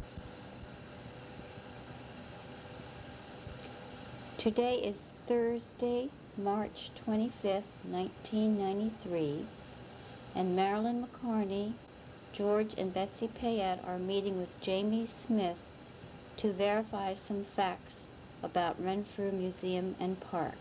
Today is Thursday, March 25th, 1993, and Marilyn McCarney, George and Betsy Payette are meeting with Jamie Smith to verify some facts about Renfrew Museum and Park.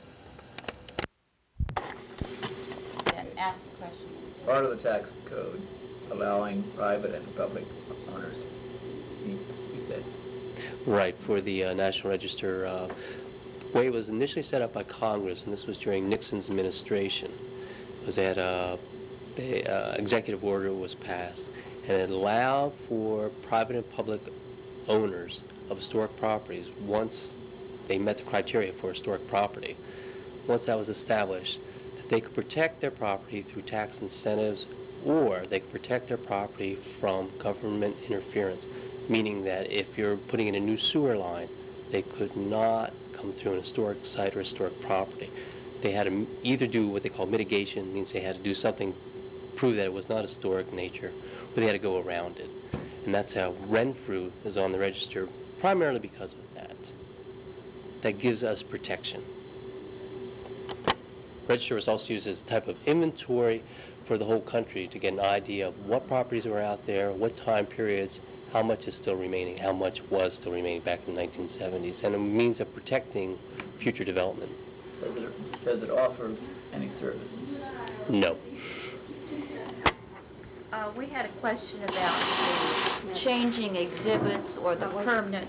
Ask the question. Part of the tax code allowing private and public owners, you said. Right, for the National Register. The way it was initially set up by Congress, and this was during Nixon's administration, was that the executive order was passed, and it allowed for private and public owners of historic properties, once they met the criteria for historic property, once that was established, that they could protect their property through tax incentives, or they could protect their property from government interference, meaning that if you're putting in a new sewer line, they could not come through an historic site or historic property. They had to either do what they call mitigation, means they had to do something, prove that it was not historic in nature, or they had to go around it. And that's how Renfrew is on the register, primarily because of that. That gives us protection. Register was also used as a type of inventory for the whole country to get an idea of what properties were out there, what time periods, how much is still remaining, how much was still remaining back in the 1970s, and a means of protecting future development. Does it offer any services? No. We had a question about the changing exhibits or the permanent.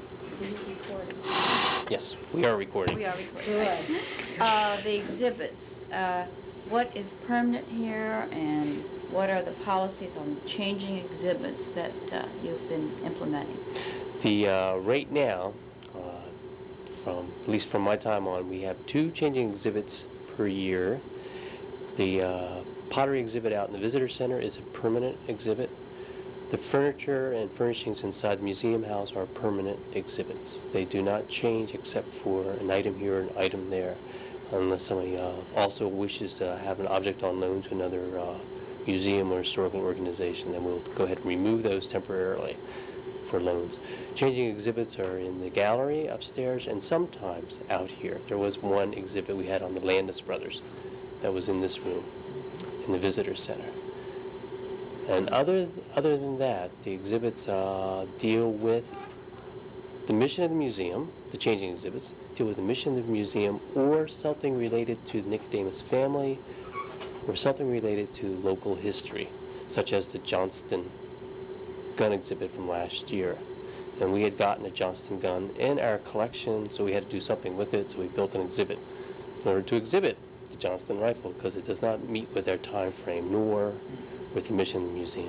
Yes, we are recording. We are recording. The exhibits. What is permanent here, and what are the policies on changing exhibits that you've been implementing? Right now, at least from my time on, we have 2 changing exhibits per year. The pottery exhibit out in the visitor center is a permanent exhibit. The furniture and furnishings inside the museum house are permanent exhibits. They do not change except for an item here, an item there, unless somebody also wishes to have an object on loan to another museum or historical organization. Then we'll go ahead and remove those temporarily for loans. Changing exhibits are in the gallery upstairs and sometimes out here. There was one exhibit we had on the Landis brothers that was in this room in the visitor center. And other than that, the exhibits deal with the mission of the museum. The changing exhibits deal with the mission of the museum, or something related to the Nicodemus family, or something related to local history, such as the Johnston gun exhibit from last year. And we had gotten a Johnston gun in our collection, so we had to do something with it, so we built an exhibit in order to exhibit the Johnston rifle, because it does not meet with our time frame, nor with the mission of the museum.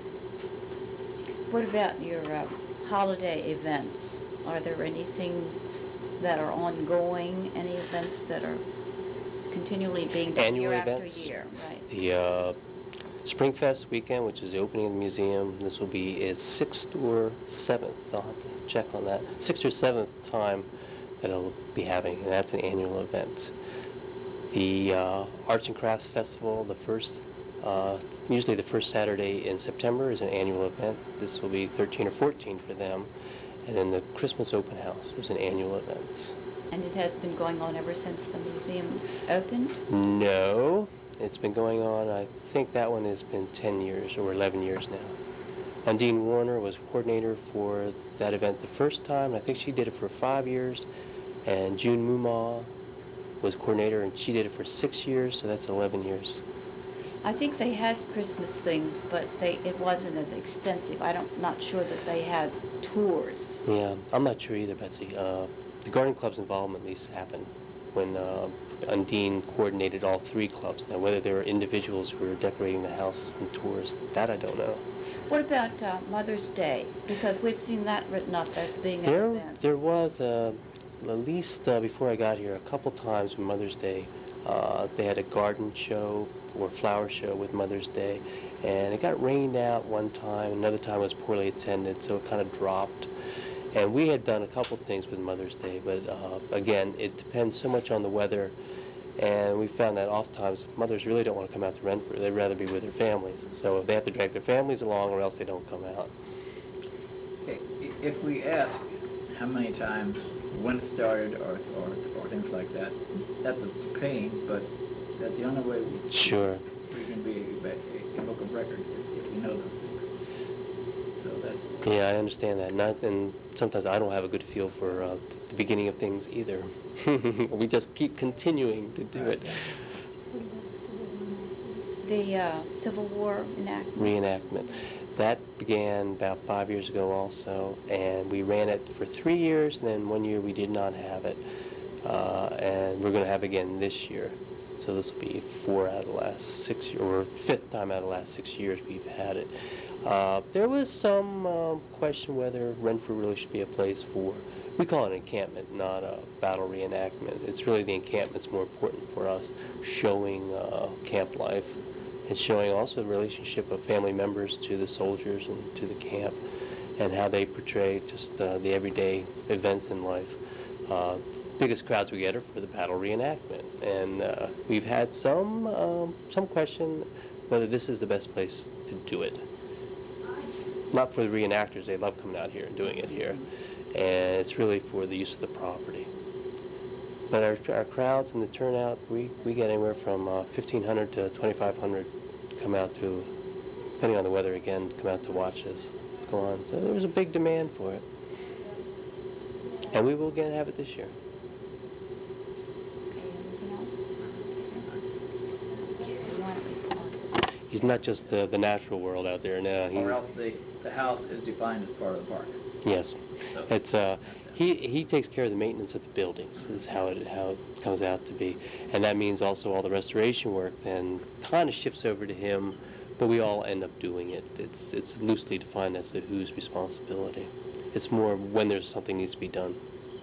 What about your holiday events? Are there anything that are ongoing, any events that are continually being done Annual year events? after year? Right. The Springfest weekend, which is the opening of the museum, this will be its 6th or 7th, I'll have to check on that, 6th or 7th time that it'll be having, and that's an annual event. The Arts and Crafts Festival, usually the first Saturday in September, is an annual event. This will be 13 or 14 for them. And then the Christmas Open House is an annual event. And it has been going on ever since the museum opened? No, it's been going on, I think that one has been 10 years or 11 years now. Undine Warner was coordinator for that event the first time. I think she did it for 5 years. And June Mumaw was coordinator, and she did it for 6 years, so that's 11 years. I think they had Christmas things, but it wasn't as extensive. Not sure that they had tours. Yeah, I'm not sure either, Betsy. The Garden Club's involvement at least happened when Undine coordinated all 3 clubs. Now, whether there were individuals who were decorating the house and tours, that I don't know. What about Mother's Day? Because we've seen that written up as being an event. There was, at least before I got here, a couple times on Mother's Day, they had a garden show or flower show with Mother's Day, and it got rained out one time. Another time it was poorly attended, so it kind of dropped. And we had done a couple things with Mother's Day, but again, it depends so much on the weather, and we found that oftentimes mothers really don't want to come out to Renfrew. They'd rather be with their families, so they have to drag their families along, or else they don't come out. if we ask how many times, when it started, or things like that, that's a pain, but that's the only way Sure. we can be a book of record if we know those things. So that's... Yeah, I understand that. And sometimes I don't have a good feel for the beginning of things either. We just keep continuing to do it. The Civil War enactment. Reenactment. That began about 5 years ago also, and we ran it for 3 years, and then 1 year we did not have it. And we're going to have it again this year. So this will be 4 out of the last 6 years, or 5th time out of the last 6 years we've had it. There was some question whether Renfrew really should be a place for, we call it an encampment, not a battle reenactment. It's really the encampment's more important for us, showing camp life and showing also the relationship of family members to the soldiers and to the camp and how they portray just the everyday events in life. Biggest crowds we get are for the battle reenactment, and we've had some question whether this is the best place to do it. Not for the reenactors, they love coming out here and doing it here, and it's really for the use of the property. But our crowds and the turnout, we get anywhere from 1,500 to 2,500 come out to, depending on the weather again, come out to watch us go on. So there was a big demand for it, and we will again have it this year. He's not just the natural world out there now. Or else the house is defined as part of the park. Yes, So it's he takes care of the maintenance of the buildings. Is how it comes out to be, and that means also all the restoration work then kind of shifts over to him, but we all end up doing it. It's loosely defined as to whose responsibility. It's more when there's something needs to be done.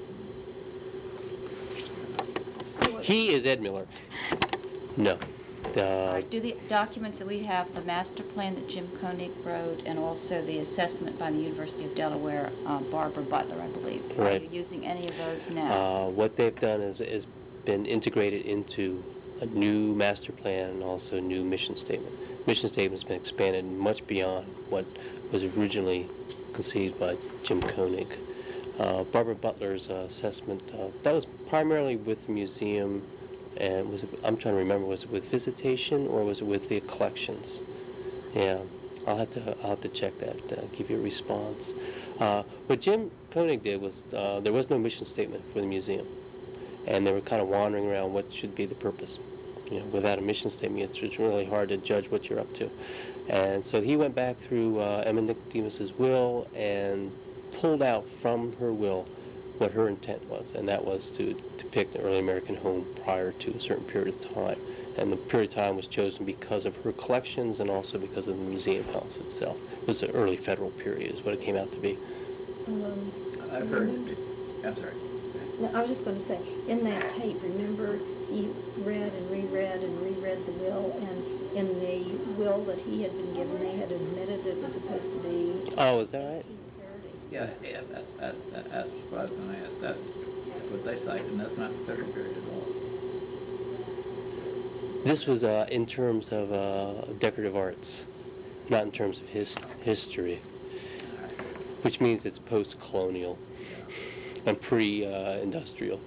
He is Ed Miller. No. Do the documents that we have, the master plan that Jim Koenig wrote, and also the assessment by the University of Delaware, Barbara Butler, I believe. Right. Are you using any of those now? What they've done is been integrated into a new master plan and also a new mission statement. Mission statement's been expanded much beyond what was originally conceived by Jim Koenig. Barbara Butler's assessment, that was primarily with the museum. And I'm trying to remember, was it with visitation or was it with the collections? Yeah, I'll have to check that, give you a response. What Jim Koenig did was, there was no mission statement for the museum. And they were kind of wandering around what should be the purpose. Without a mission statement, it's really hard to judge what you're up to. And so he went back through Emma Nicodemus's will and pulled out from her will what her intent was, and that was to depict an early American home prior to a certain period of time. And the period of time was chosen because of her collections and also because of the museum house itself. It was the early federal period is what it came out to be. I've heard it. I'm sorry. No, I was just going to say, in that tape, remember you read and reread the will, and in the will that he had been given, they had admitted it was supposed to be Oh, is that right? 1830. Yeah, that's what I was going to ask. That's what they cite, and that's not the federal period at all. This was in terms of decorative arts, not in terms of history, which means it's post-colonial and pre-industrial.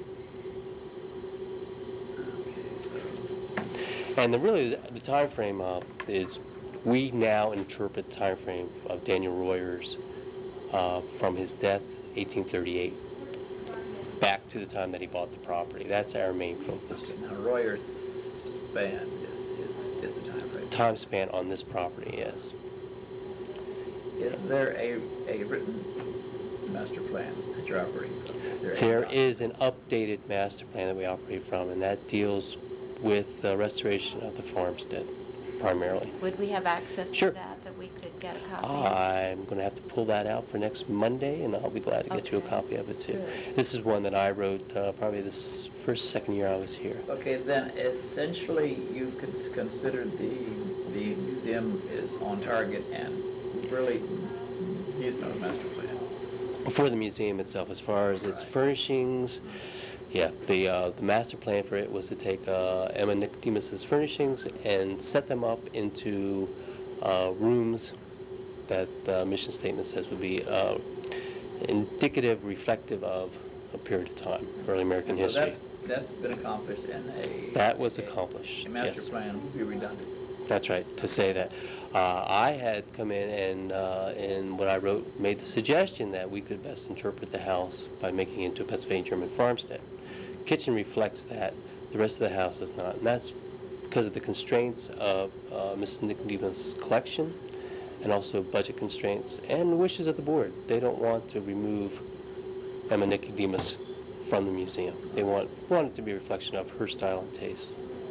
And the time frame is, we now interpret the time frame of Daniel Royer's from his death, 1838, back to the time that he bought the property. That's our main focus. Now, Royer's span is the time frame. Time span on this property, yes. Is there a written master plan that you're operating from? There is an updated master plan that we operate from, and that deals with the restoration of the farmstead, primarily. Would we have access Sure. to that we could get a copy? I'm going to have to pull that out for next Monday, and I'll be glad to get you a Okay. copy of it, too. Good. This is one that I wrote probably this second year I was here. Okay, then essentially you consider the museum is on target and really needs no master plan. For the museum itself, as far as its Right. furnishings, yeah, the master plan for it was to take Emma Nicodemus's furnishings and set them up into rooms that the mission statement says would be indicative, reflective of a period of time, early American And so history. that's been accomplished in a... That was accomplished, A master yes. plan would be redundant. That's right, to say that. I had come in and what I wrote made the suggestion that we could best interpret the house by making it into a Pennsylvania German farmstead. Kitchen reflects that, the rest of the house does not. And that's because of the constraints of Mrs. Nicodemus' collection and also budget constraints and the wishes of the board. They don't want to remove Emma Nicodemus from the museum. They want it to be a reflection of her style and taste.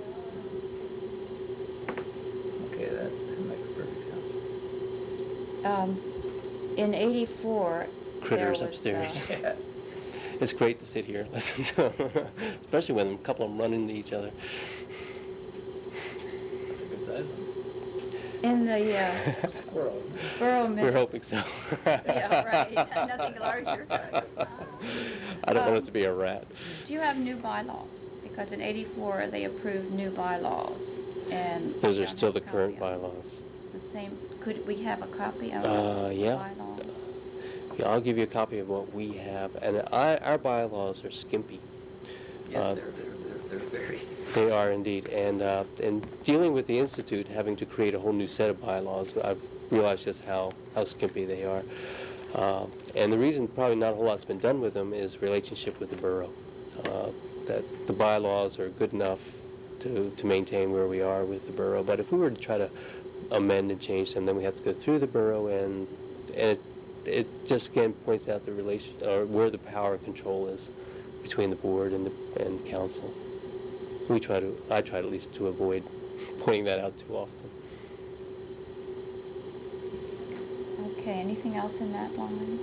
Okay, that makes perfect sense. In '84, Critters there was, upstairs. Yeah. It's great to sit here and listen to them, especially when a couple of them run into each other. That's a good size one. in the Squirrel. borough minutes. We're hoping so. Yeah, right. Nothing larger. I don't want it to be a rat. Do you have new bylaws? Because in '84, they approved new bylaws, and... Those we are don't still have the a current copy of bylaws. The same, could we have a copy of the Yeah. bylaws? Yeah, I'll give you a copy of what we have, and our bylaws are skimpy. Yes, they're very... They are indeed, and dealing with the Institute, having to create a whole new set of bylaws, I've realized just how skimpy they are. And the reason probably not a whole lot's been done with them is relationship with the borough. That the bylaws are good enough to maintain where we are with the borough, but if we were to try to amend and change them, then we have to go through the borough, and it just again points out the relation, or where the power and control is between the board and the council. I try at least to avoid pointing that out too often. Okay, anything else in that line?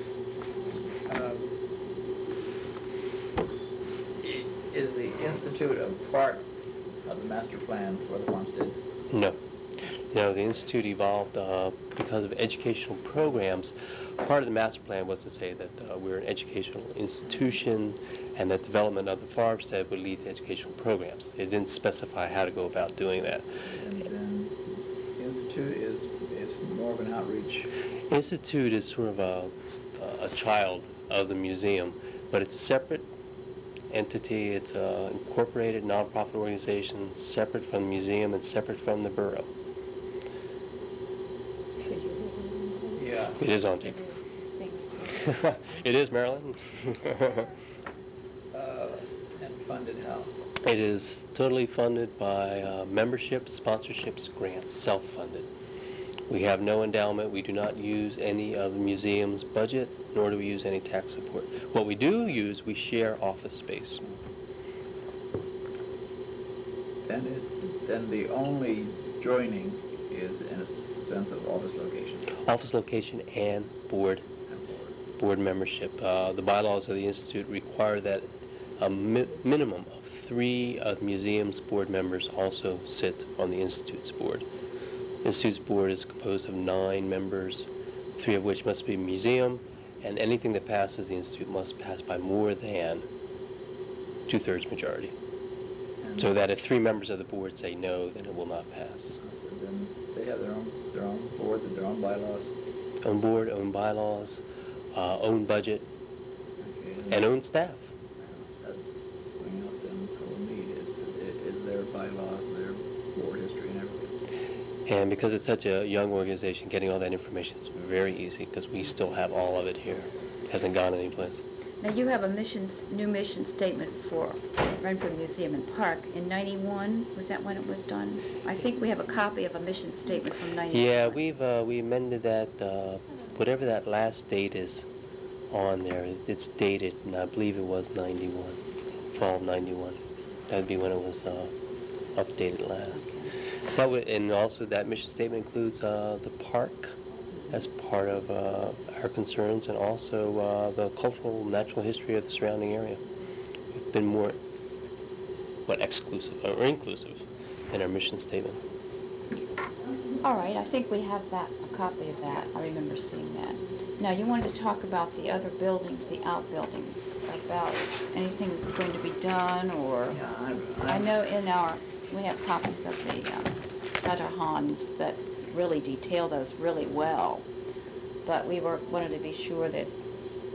Is the Institute a part of the master plan for the farmstead? No. No, the Institute evolved because of educational programs. Part of the master plan was to say that we're an educational institution and that development of the farmstead would lead to educational programs. It didn't specify how to go about doing that. And then the Institute is more of an outreach. Institute is sort of a child of the museum, but it's a separate entity. It's an incorporated nonprofit organization, separate from the museum and separate from the borough. Yeah. It is on tape. It's being- It is, Marilyn. And funded how? It is totally funded by membership, sponsorships, grants, self-funded. We have no endowment. We do not use any of the museum's budget, nor do we use any tax support. What we do use, we share office space. Then the only joining is in a sense of office location. Office location and board membership. The bylaws of the Institute require that a minimum of 3 of the museum's board members also sit on the Institute's board. The Institute's board is composed of 9 members, 3 of which must be museum, and anything that passes the Institute must pass by more than 2/3 majority. And So that if 3 members of the board say no, then it will not pass. so then they have their own boards and their own bylaws. Own board, own bylaws, own budget, Okay, and own staff. That's something else then we'll need is their bylaws, their board history and everything. And because it's such a young organization, getting all that information is very easy because we still have all of it here. It hasn't gone anyplace. Now, you have a new mission statement for Renfrew Museum and Park in '91. Was that when it was done? I think we have a copy of a mission statement from '91. Yeah, we amended that, whatever that last date is on there, it's dated, and I believe it was 91, fall of 91. That'd be when it was updated last. That would, and also that mission statement includes the park as part of our concerns, and also the cultural and natural history of the surrounding area. We've been more, exclusive or inclusive in our mission statement. All right, I think we have a copy of that. I remember seeing that. Now, you wanted to talk about the other buildings, the outbuildings, about anything that's going to be done, or... I know we have copies of the Letterhans that really detail those really well, but we wanted to be sure that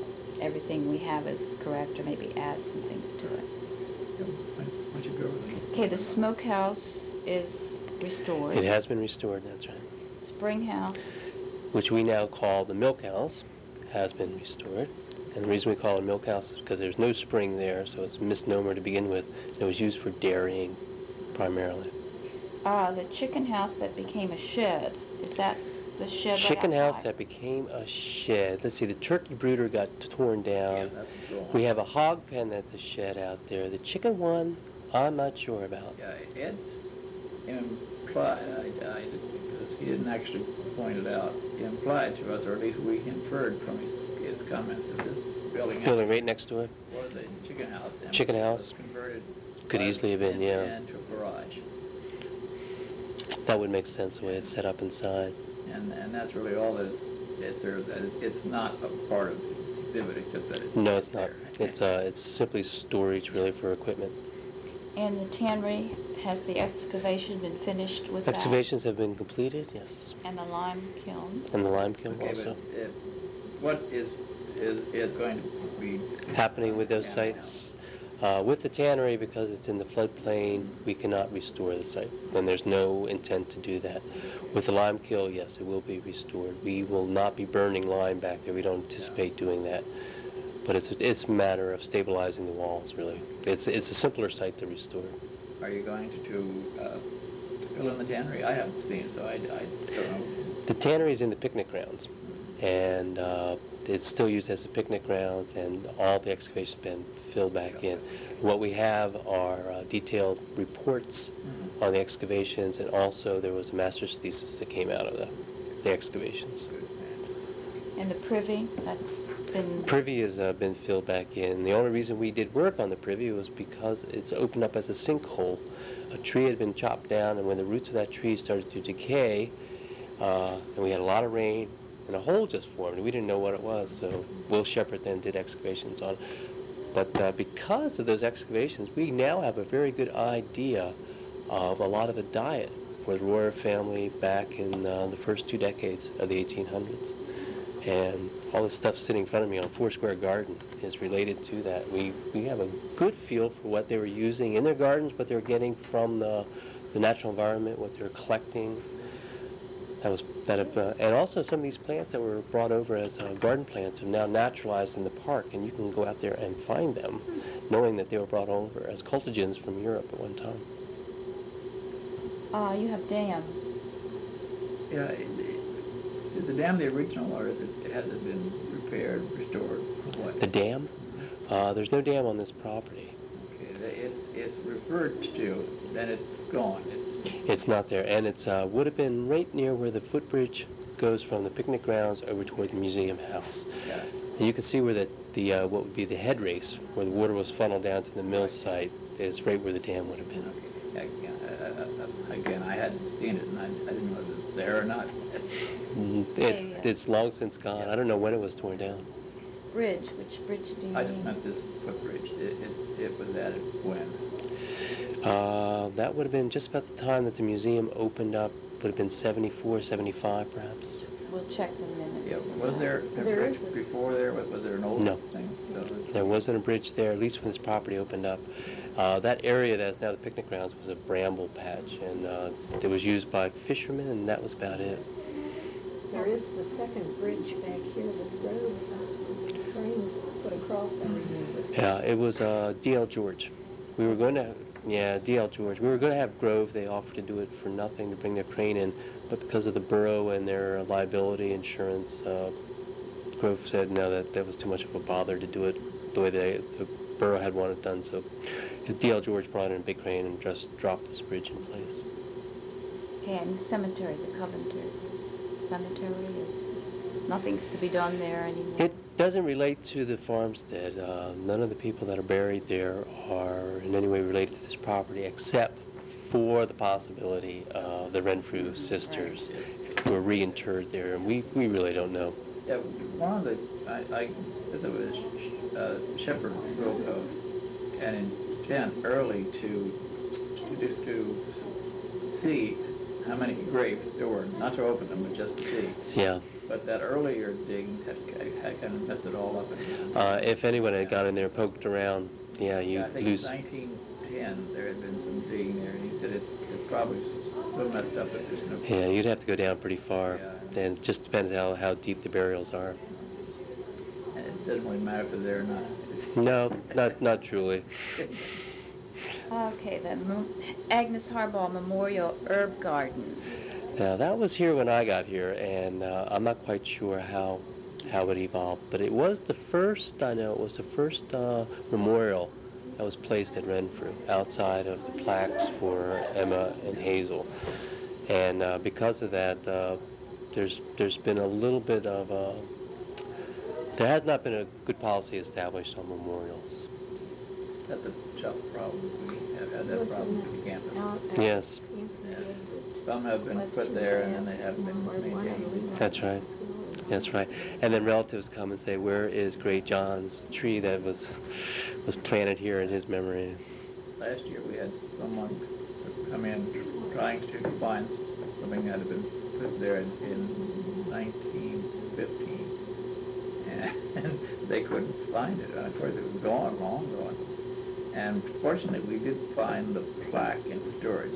everything we have is correct, or maybe add some things to it. Why don't you go with it? Okay, the smokehouse is restored. It has been restored, that's right. Spring house, Which we now call the milk house, has been restored. And the reason we call it a milk house is because there's no spring there, so it's a misnomer to begin with. It was used for dairying primarily. the chicken house that became a shed, is that the shed right Chicken house outside? that became a shed. Let's see, the turkey brooder got torn Yeah, down. that's gone. We have a hog pen that's a shed out there. The chicken one, I'm not sure about. Yeah, it's implied, because he didn't actually point it out, implied to us, or at least we inferred from his comments, that this building Building right next door was a chicken house. And Chicken was house. Converted. could easily have been, yeah. Into a garage. That would make sense the way it's set up inside. And that's really all that it serves as. It's not a part of the exhibit, except that it's No, it's not. there. It's simply storage really for equipment. And the tannery, has the excavation been finished with that? Excavations have been completed, yes. And the lime kiln? And the lime kiln Okay, also. but what is going to be Happening with those Yeah, sites. With the tannery, because it's in the floodplain, we cannot restore the site, and there's no intent to do that. With the lime kiln, yes, it will be restored. We will not be burning lime back there. We don't anticipate doing that. But it's a matter of stabilizing the walls, really. It's a simpler site to restore. Are you going to fill in the tannery? I haven't seen it, so I don't know. The tannery is in the picnic grounds, and it's still used as a picnic grounds, and all the excavation's been filled back in. What we have are detailed reports on the excavations, and also there was a master's thesis that came out of the excavations. And the privy, that's been... Privy has been filled back in. The only reason we did work on the privy was because it's opened up as a sinkhole. A tree had been chopped down, and when the roots of that tree started to decay, and we had a lot of rain, and a hole just formed, and we didn't know what it was, so Will Shepherd then did excavations on it. But because of those excavations, we now have a very good idea of a lot of the diet for the Royer family back in the first 2 decades of the 1800s. And all the stuff sitting in front of me on Foursquare Garden is related to that. We have a good feel for what they were using in their gardens, what they were getting from the natural environment, what they were collecting. And also some of these plants that were brought over as garden plants are now naturalized in the park, and you can go out there and find them, knowing that they were brought over as cultigens from Europe at one time. You have dam. Yeah, is the dam the original, or has it been repaired, restored, or what? The dam? There's no dam on this property. Okay, it's referred to, then it's gone. It's not there, and it's would have been right near where the footbridge goes from the picnic grounds over toward the museum house. Yeah. And you can see where the what would be the head race, where the water was funneled down to the mill site, is right where the dam would have been. Okay. Again, I hadn't seen it, and I didn't know if it was there or not. It's long since gone. I don't know when it was torn down. Bridge, which bridge do you I just mean? meant this footbridge. It was added when? That would have been just about the time that the museum opened up. Would have been 74, 75 perhaps. We'll check the minutes. Yeah, was there a There bridge is a before there? Was there an old No. thing? So There wasn't a bridge there, at least when this property opened up. That area that is now the picnic grounds was a bramble patch, and it was used by fishermen, and that was about it. There is the second bridge back here with road trains put across, I remember. Yeah, it was D.L. George. We were going to, D.L. George. We were going to have Grove. They offered to do it for nothing to bring their crane in, but because of the borough and their liability insurance, Grove said no, that was too much of a bother to do it the way the borough had wanted it done. So D.L. George brought in a big crane and just dropped this bridge in place. Okay, and the cemetery, the Coventry Cemetery is, nothing's to be done there anymore? It doesn't relate to the farmstead. None of the people that are buried there are in any way related to this property, except for the possibility of the Renfrew sisters who were reinterred there, and we really don't know. yeah, one of the as it was Shepherd spoke of an intent early to see how many graves there were, not to open them, but just to see. Yeah. But that earlier diggings had kind of messed it all up. If anyone had gone in there and poked around, yeah, I you'd think lose. in 1910, there had been some digging there, and he said it's probably so messed up that there's no... Yeah, you'd have to go down pretty far. Yeah. And it just depends how deep the burials are. And it doesn't really matter if they're there or not. No, not truly. Okay, the Agnes Harbaugh Memorial Herb Garden. Now, that was here when I got here, and I'm not quite sure how it evolved, but it was the first, I know, it was the first memorial that was placed at Renfrew, outside of the plaques for Emma and Hazel. And because of that, there's been a little bit of there has not been a good policy established on memorials. That's a tough problem. We have had that Was problem in with the campus. Yes. Some have been put there and then they haven't been maintained. That's right. That's right. And then relatives come and say, where is Great John's tree that was planted here in his memory? Last year, we had someone come in trying to find something that had been put there in 1915, and they couldn't find it. Of course, it was gone, long gone. And fortunately, we did find the plaque in storage.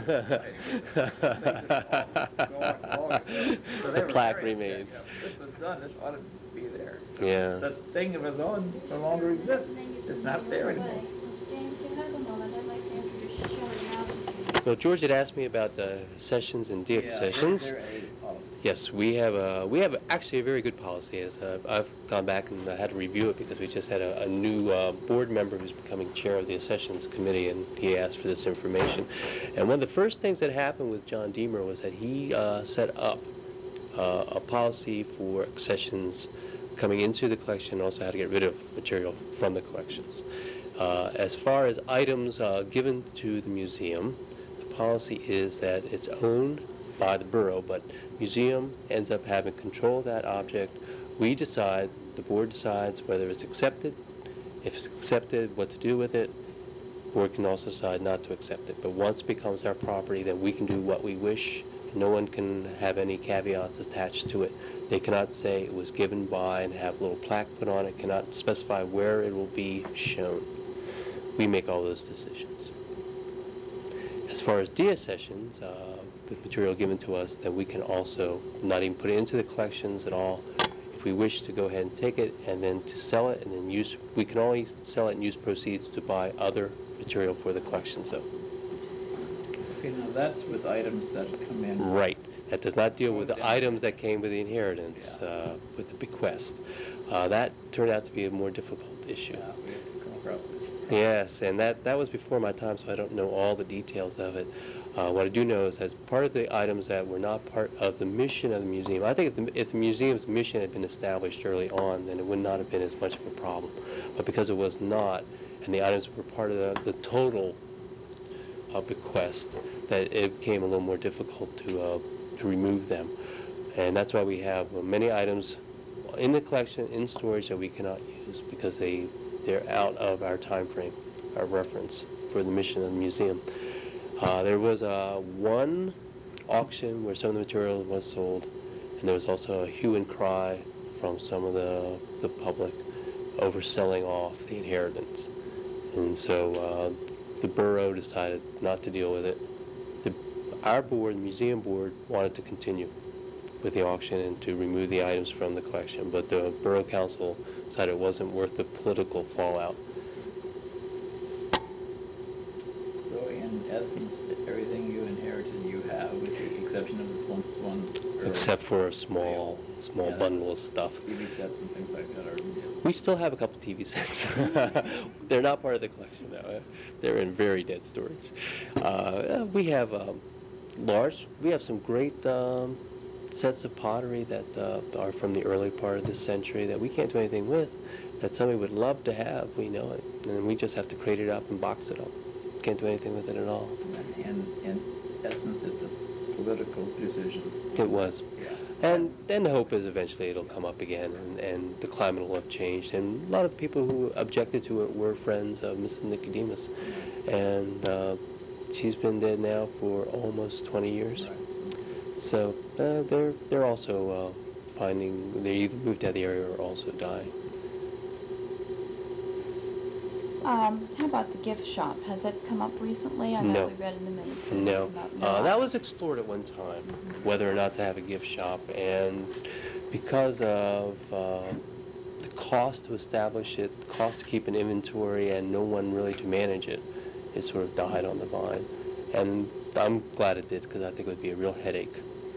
The plaque remains. This was done, this ought to be there. Yeah. The thing of its own no longer exists. It's not there anymore. James, if you have a moment, I'd like to introduce Shelley Mouse. Well, George had asked me about the sessions and de-accessions. Yeah, they're a policy. Yes, we have actually a very good policy. As I've gone back and had to review it because we just had a new board member who's becoming chair of the accessions committee, and he asked for this information. And one of the first things that happened with John Deemer was that he set up a policy for accessions coming into the collection, and also how to get rid of material from the collections. As far as items given to the museum, the policy is that it's owned by the borough, but museum ends up having control of that object. We decide, the board decides whether it's accepted. If it's accepted, what to do with it. Board can also decide not to accept it. But once it becomes our property, then we can do what we wish. No one can have any caveats attached to it. They cannot say it was given by and have a little plaque put on it, cannot specify where it will be shown. We make all those decisions. As far as de-accessions, with material given to us, then we can also not even put it into the collections at all. If we wish to go ahead and take it and then to sell it and then use, we can only sell it and use proceeds to buy other material for the collection. So, Okay, now that's with items that come in. right. That does not deal with the items that came with the inheritance, with the bequest. That turned out to be a more difficult issue. Yeah, we have to come across this. Yes, and that was before my time, so I don't know all the details of it. What I do know is, as part of the items that were not part of the mission of the museum, I think if the museum's mission had been established early on, then it would not have been as much of a problem. But because it was not, and the items were part of the total bequest, that it became a little more difficult to remove them. And that's why we have many items in the collection, in storage, that we cannot use because they're out of our time frame, our reference for the mission of the museum. There was one auction where some of the material was sold, and there was also a hue and cry from some of the public over selling off the inheritance. And so the borough decided not to deal with it. Our board, the museum board, wanted to continue with the auction and to remove the items from the collection, but the borough council decided it wasn't worth the political fallout. So in essence, everything you inherited, you have, with the exception of this one. Except for a small Yeah, bundle of stuff. TV sets and things like that are. We still have a couple TV sets. They're not part of the collection now. They're in very dead storage. We have we have some great sets of pottery that are from the early part of this century that we can't do anything with, that somebody would love to have. We know it. And we just have to crate it up and box it up. Can't do anything with it at all. And in essence, it's a political decision. It was. Yeah. And then the hope is eventually it'll come up again, and the climate will have changed. And a lot of the people who objected to it were friends of Mrs. Nicodemus. And she's been dead now for almost 20 years. Right. So they're also finding, they either moved out of the area or also died. How about the gift shop? Has that come up recently? I know No. we read in the minutes. that it No. came up. That was explored at one time, whether or not to have a gift shop, and because of the cost to establish it, the cost to keep an inventory, and no one really to manage it, it sort of died on the vine. And I'm glad it did, because I think it would be a real headache.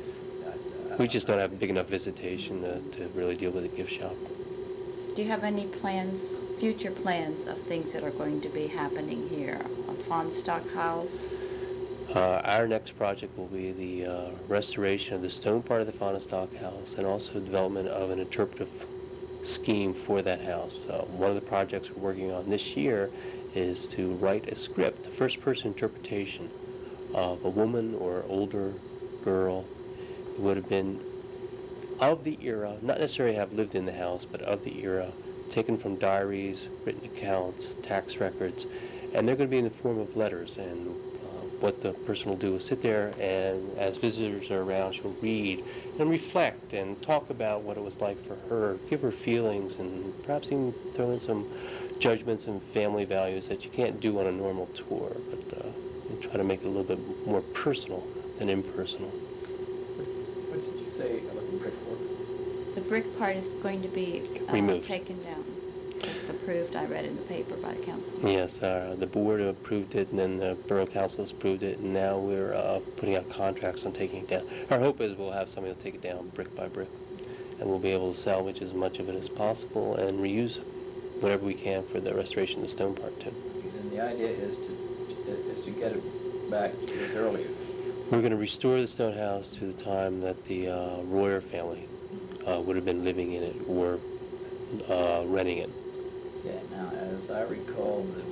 We just don't have big enough visitation to really deal with a gift shop. Do you have any plans, future plans of things that are going to be happening here? A Fonstock House? Our next project will be the restoration of the stone part of the Fonestock house, and also development of an interpretive scheme for that house. One of the projects we're working on this year is to write a script, a first-person interpretation of a woman or older girl who would have been of the era, not necessarily have lived in the house, but of the era, taken from diaries, written accounts, tax records, and they're going to be in the form of letters. And what the person will do is sit there, and as visitors are around, she'll read and reflect and talk about what it was like for her, give her feelings, and perhaps even throw in some judgments and family values that you can't do on a normal tour, but we'll try to make it a little bit more personal than impersonal. What did you say about the brick work? The brick part is going to be Removed. taken down. Just approved, I read in the paper by the council. Yes, the board approved it, and then the borough council has approved it, and now we're putting out contracts on taking it down. Our hope is we'll have somebody who'll take it down brick by brick, and we'll be able to salvage as much of it as possible and reuse whatever we can for the restoration of the stone part too. And the idea is to get it back to its earlier. We're going to restore the stone house to the time that the Royer family would have been living in it or renting it. Yeah, now, as I recall, the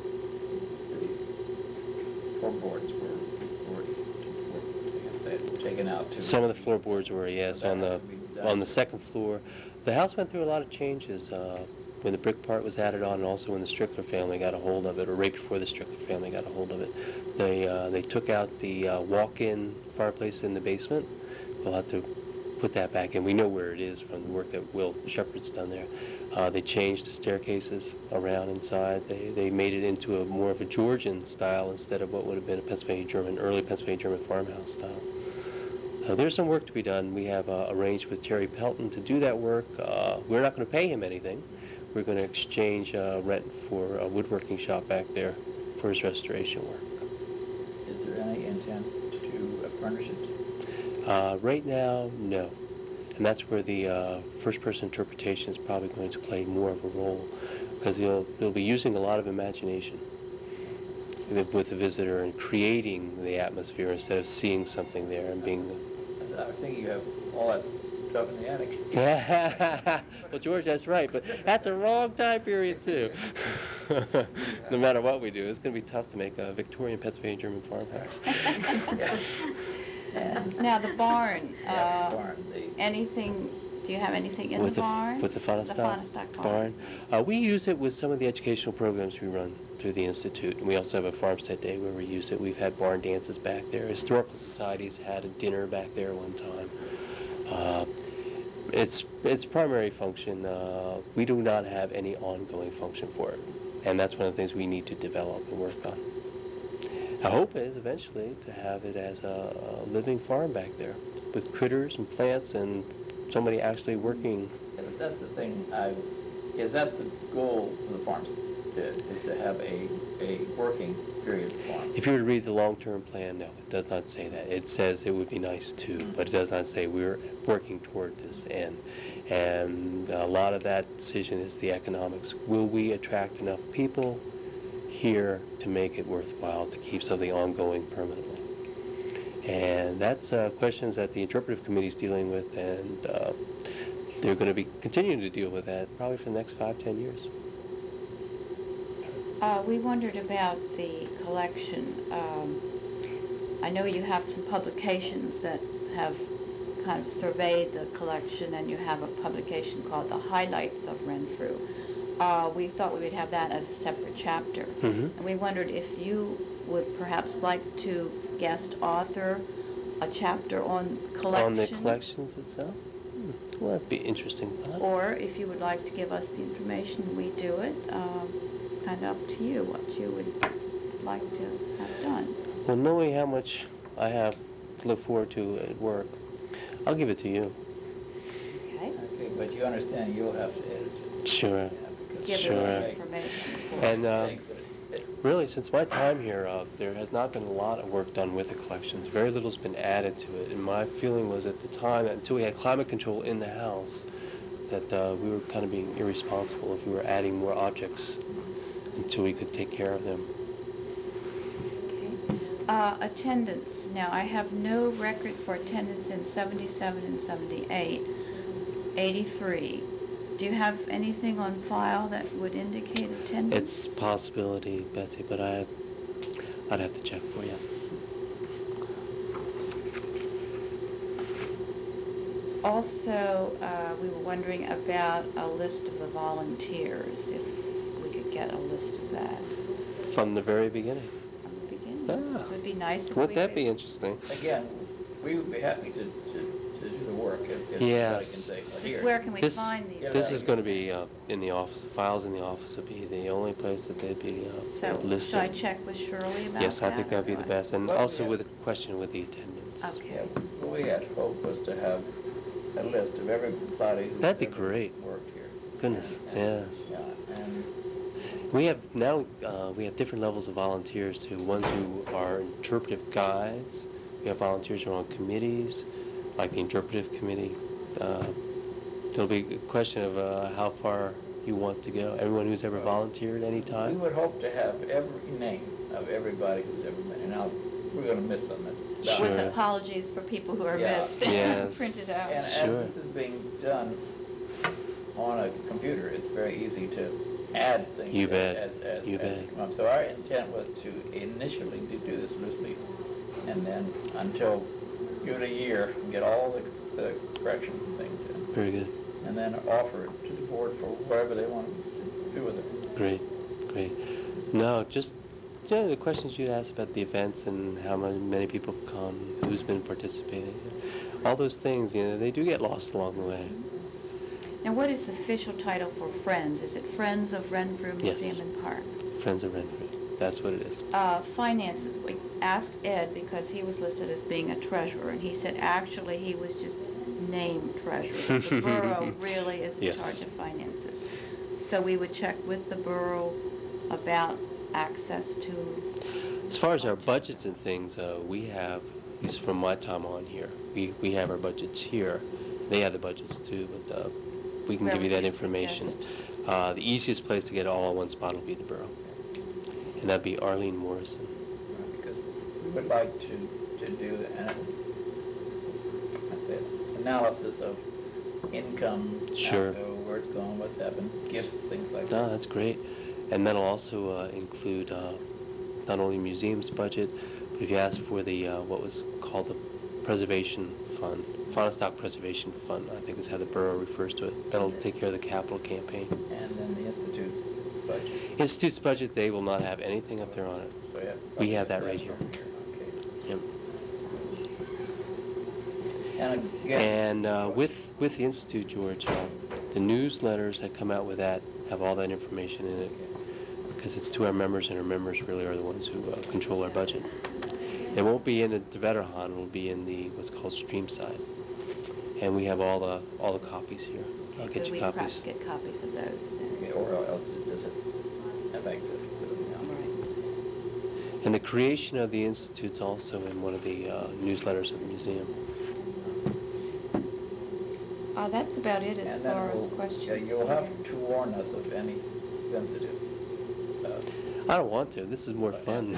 floorboards were taken out too. Some of the floorboards were, yes, So that on has the to be done. on the second floor. The house went through a lot of changes when the brick part was added on, and also when the Strickler family got a hold of it, or right before the Strickler family got a hold of it. They took out the walk-in fireplace in the basement. We'll have to put that back in. We know where it is from the work that Will Shepherd's done there. They changed the staircases around inside. They made it into a more of a Georgian style instead of what would have been a early Pennsylvania German farmhouse style. There's some work to be done. We have arranged with Terry Pelton to do that work. We're not going to pay him anything. We're going to exchange rent for a woodworking shop back there for his restoration work. Is there any intent to furnish it? Right now, no. And that's where the first-person interpretation is probably going to play more of a role, because they'll be using a lot of imagination with the visitor and creating the atmosphere instead of seeing something there and being... I was thinking you have all that stuff in the attic. Well, George, that's right, but that's a wrong time period, too. No matter what we do, it's going to be tough to make a Victorian Pennsylvania German farmhouse. Yeah. And Now, the barn, yeah, barn, anything, do you have anything in With the barn? With the Fonestock barn. We use it with some of the educational programs we run through the Institute. And we also have a Farmstead Day where we use it. We've had barn dances back there. Historical Society's had a dinner back there one time. Its primary function, we do not have any ongoing function for it. And that's one of the things we need to develop and work on. Our hope is eventually to have it as a living farm back there with critters and plants and somebody actually working. Yeah, but that's the thing. Is that the goal of the farms? Is to have a working period farm? If you were to read the long-term plan, no, it does not say that. It says it would be nice too, but it does not say we're working toward this end. And a lot of that decision is the economics. Will we attract enough people here to make it worthwhile to keep something ongoing permanently? And that's questions that the interpretive committee is dealing with, and they're going to be continuing to deal with that probably for the next 5-10 years. We wondered about the collection. I know you have some publications that have kind of surveyed the collection, and you have a publication called The Highlights of Renfrew. We thought we would have that as a separate chapter. Mm-hmm. And we wondered if you would perhaps like to guest author a chapter on collection. On the collections itself? Well, that'd be interesting thought. Or if you would like to give us the information, we do it. Kind of up to you, what you would like to have done. Well, knowing how much I have to look forward to at work, I'll give it to you. Okay? Okay, but you understand you'll have to edit it. Sure. Yeah, because Give Sure. us the information. for And things that really, since my time here, there has not been a lot of work done with the collections. Very little's been added to it. And my feeling was at the time, that until we had climate control in the house, that we were kind of being irresponsible if we were adding more objects until we could take care of them. Okay. Attendance. Now, I have no record for attendance in 77 and 78. 83. Do you have anything on file that would indicate attendance? It's a possibility, Betsy, but I'd have to check for you. Also, we were wondering about a list of the volunteers, if we could get a list of that From the very beginning. from the beginning. Ah. It would be nice if Wouldn't we that could- be interesting? Again, we would be happy to do the work if somebody can Yes. say, well, Just here. where can we This- find these? This things? is going to be in the office. Files in the office would be the only place that they'd be So, listed. should I check with Shirley about that? Yes, I think that'd be or the what? best. And Well, also yeah. with a question with the attendance. Okay. Yeah, what we had hoped was to have a list of everybody who's That'd be ever great. worked here. Goodness, yes. Yeah, and We have now, we have different levels of volunteers too. Ones who are interpretive guides. We have volunteers who are on committees, like the interpretive committee. There'll be a question of how far you want to go. Everyone who's ever volunteered any we time. would hope to have every name of everybody who's ever been, and now, we're gonna miss them, that's Sure. With apologies for people who are Yeah. missed. Yes. Printed out. And Sure. as this is being done on a computer, it's very easy to add things. You bet. as You they bet. come up. So our intent was to initially to do this loosely, and then until, give it a year, get all the corrections and things in, Very good. and then offer it to the board for whatever they want to do with it. Great, great. No, just the questions you asked about the events and how many people have come, who's been participating, all those things, they do get lost along the way. Now, what is the official title for Friends? Is it Friends of Renfrew Yes. Museum and Park? Friends of Renfrew, that's what it is. Finances, we asked Ed because he was listed as being a treasurer, and he said actually he was just named treasurer. The borough really is in Yes. charge of finances. So we would check with the borough about access to, As far as our budgets and things, we have, at least from my time on here, we have our budgets here. They have the budgets too, but we can Where give you would that you information. suggest? The easiest place to get it all in one spot will be the borough. And that'd be Arlene Morrison. Because we would like to do analysis of income, Sure. where it's going, what's happened, gifts, things like No, that. that's great. And that'll also include not only museum's budget, but if you ask for the what was called the preservation fund, fauna stock preservation fund, I think is how the borough refers to it. That'll take care of the capital campaign. And then the Institute's budget. Institute's budget, they will not have anything up there on it. So yeah, We have that budget right here. from Okay. Yep. And again, And with the Institute, George, the newsletters that come out with that have all that information in it, because it's to our members, and our members really are the ones who control our budget. It won't be in the Wetterhahn, it will be in the what's called Streamside, and we have all the copies here. I'll get could you we copies. perhaps get copies of those then? okay, or else does it have access to them now? Right. And the creation of the Institute's also in one of the newsletters of the museum. That's about it as And then far as we'll- questions. yeah, you'll have to warn us of any sensitive. I don't want to. This is more fun.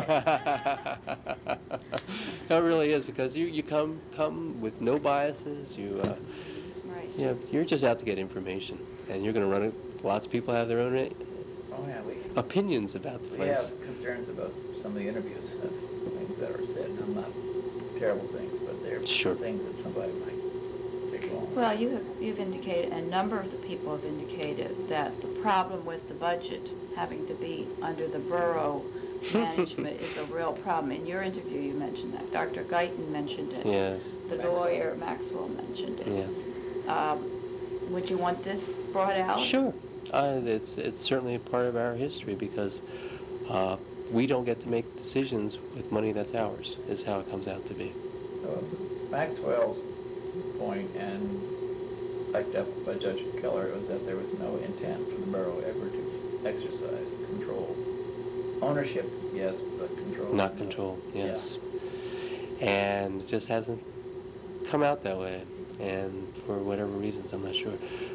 No, it really is, because you come with no biases. Right. You're just out to get information, and you're going to run it. Lots of people have their own Oh, yeah, opinions about the we place. have concerns about some of the interviews, things that are said, and I'm not terrible things, but they're Sure. things that somebody might take wrong. Well, you've indicated, a number of the people have indicated that the problem with the budget having to be under the borough management is a real problem. In your interview, you mentioned that. Dr. Guyton mentioned it. Yes, The lawyer, Maxwell, mentioned it. yeah. Would you want this brought out? Sure. It's certainly a part of our history because we don't get to make decisions with money that's ours, is how it comes out to be. Maxwell's point, and backed up by Judge Keller, was that there was no intent for the borough ever to exercise control. Ownership, yes, but control. Not no. control, Yeah. yes. And it just hasn't come out that way. And for whatever reasons, I'm not sure.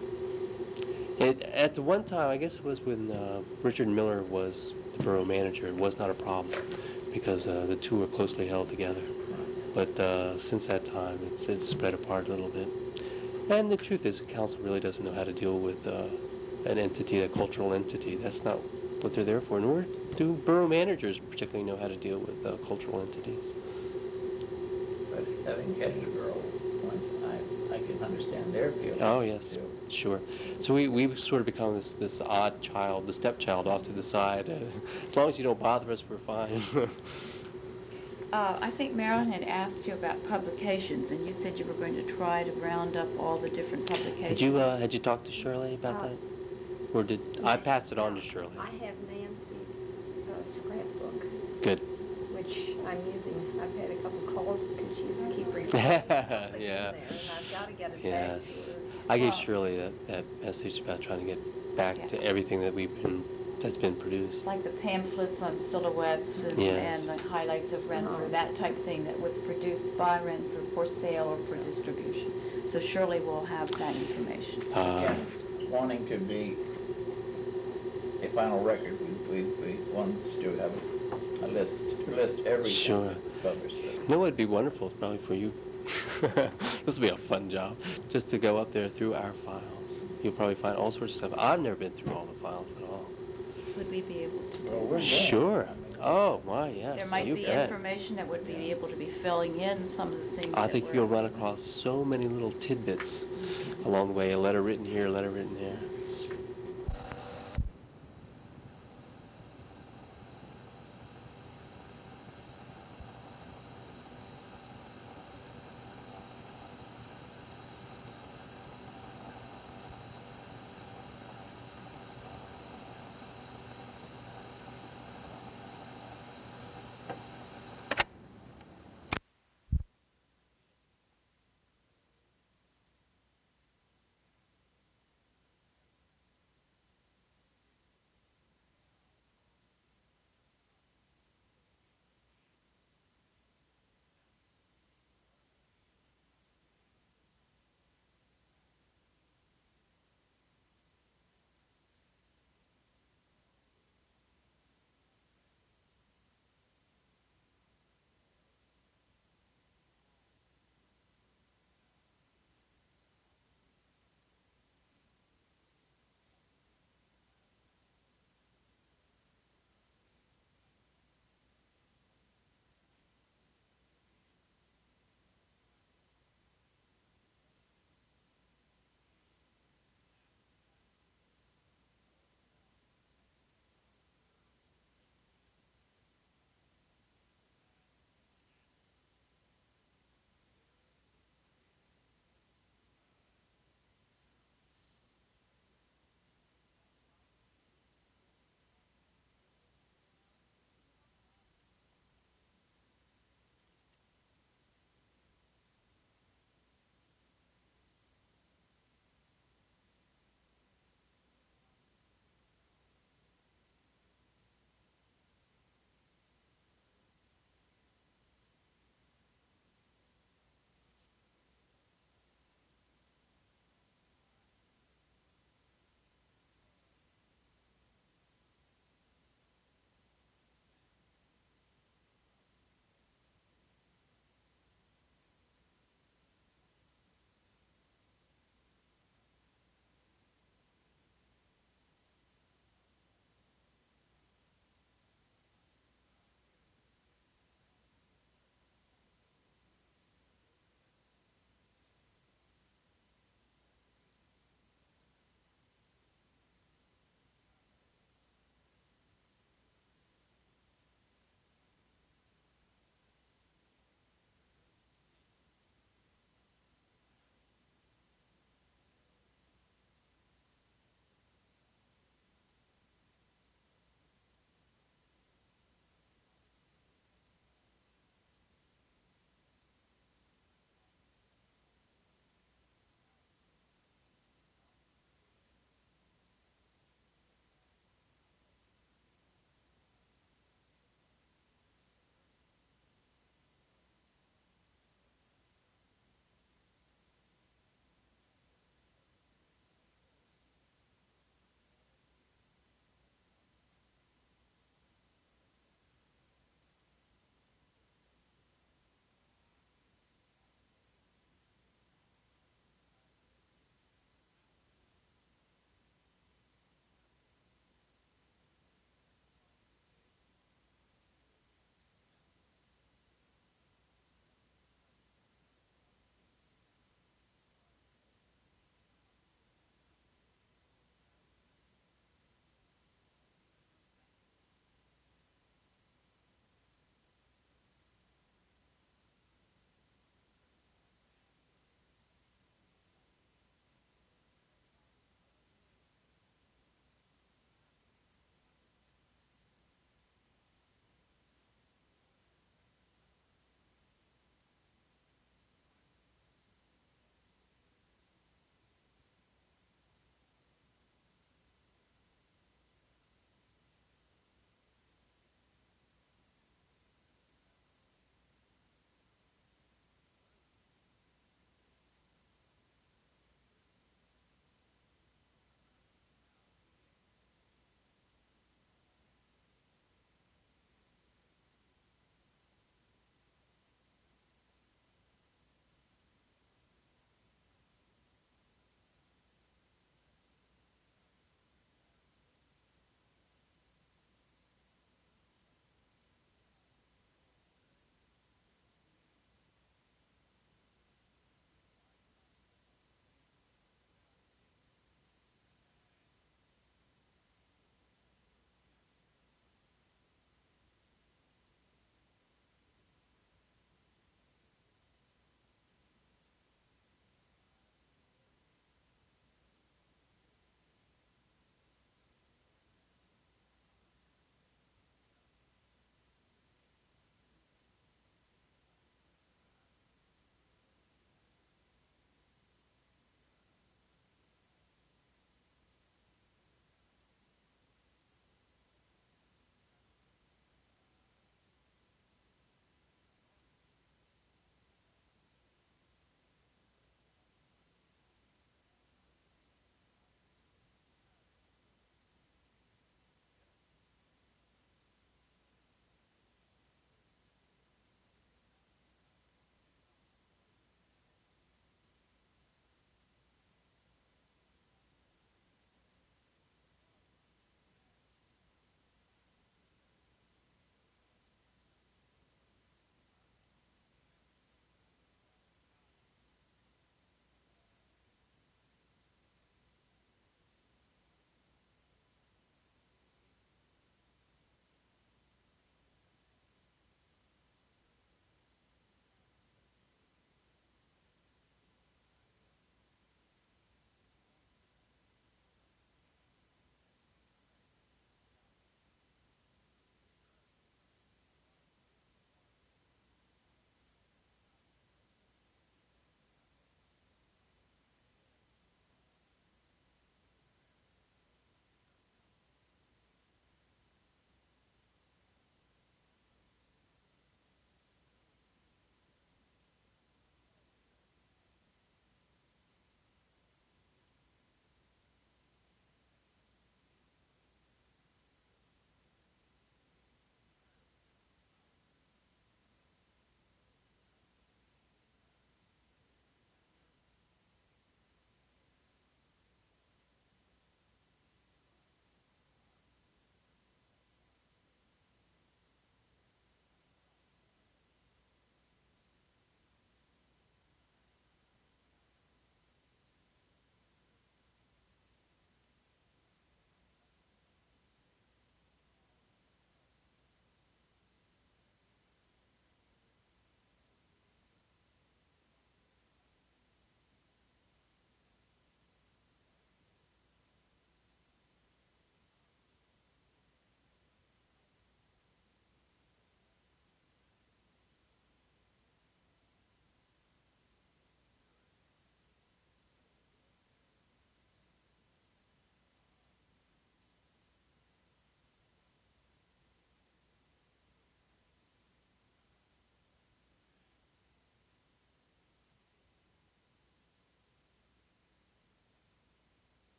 At the one time, I guess it was when Richard Miller was the borough manager, it was not a problem because the two were closely held together. But since that time, it's spread apart a little bit. And the truth is, the council really doesn't know how to deal with an entity, a cultural entity. That's not what they're there for. Nor do borough managers particularly know how to deal with cultural entities. But having headed a borough once, I can understand their feelings. Oh, yes, too. sure. So we've sort of become this odd child, the stepchild off to the side. As long as you don't bother us, we're fine. I think Marilyn had asked you about publications, and you said you were going to try to round up all the different publications. Had you talked to Shirley about that? Or did, I passed it on to Shirley. I have Nancy's scrapbook, Good. which I'm using. I've had a couple calls because she's keep reporting something Yeah. in there, and I've got to get it Yes. back to her. I gave Well- Shirley that message about trying to get back Yeah. to everything that's been produced. Like the pamphlets on silhouettes and, Yes. and the highlights of Renfrew, Uh-huh. that type thing that was produced by Renfrew for sale or for distribution. So Shirley will have that information. Again, wanting to be a final record, we wanted to have a list, to list everything Sure. that was published. You know what would be wonderful, probably for you? This would be a fun job, just to go up there through our files. You'll probably find all sorts of stuff. I've never been through all the files at all. Would we be able to do Well, that? we're going. Sure. I mean, Oh, my, yes. There might you be bet. information that would be able to be filling in some of the things I that think were- you'll run across so many little tidbits along the way, a letter written here, a letter written there.